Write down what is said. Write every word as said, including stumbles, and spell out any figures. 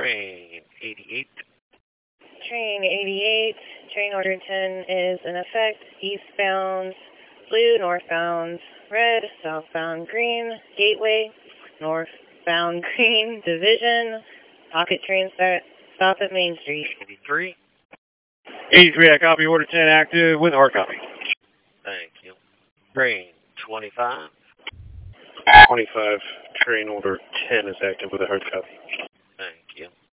Train eighty-eight. Train eighty-eight, train order ten is in effect, eastbound, blue, northbound, red, southbound, green, gateway, northbound, green, division, pocket train start, stop at Main Street. eighty-three. eighty-three, I copy order ten active with hard copy. Thank you. Train twenty-five. twenty-five, train order ten is active with a hard copy.